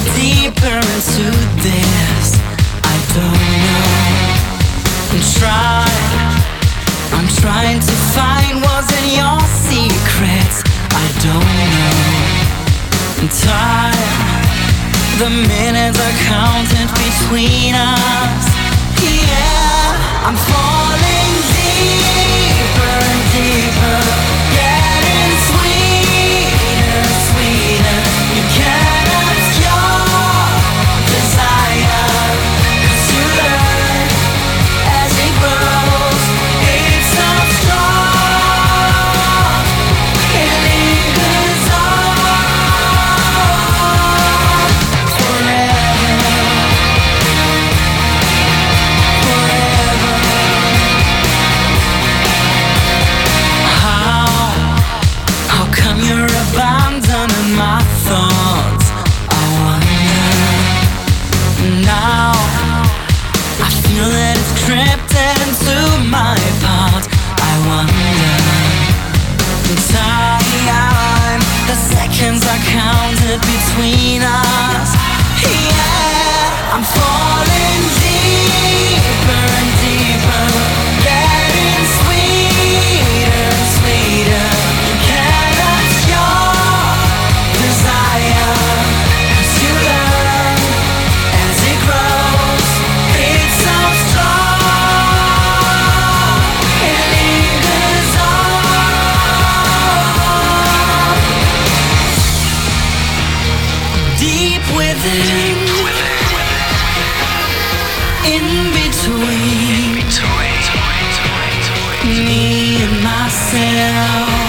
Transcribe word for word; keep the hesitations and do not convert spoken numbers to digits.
deeper into this. I don't know. I'm trying, I'm trying to find what's in your secrets. I don't know. I'm tired, the minutes are counted between us. Yeah, I'm falling deeper and deeper, getting sweeter, sweeter. You can't ask your desire, 'cause you learn as it grows. It's so strong, it lingers on forever, forever. How, how come you're abandoning my thoughts? I wonder. Now I feel that it's crept into my part. I wonder. Time, the seconds are counted between us. Yeah, I'm falling deeper and deeper, getting sweeter and sweeter. You can't ask your desire, 'cause you learn as it grows. It's so strong, it lingers on. Deep within, in between me and myself.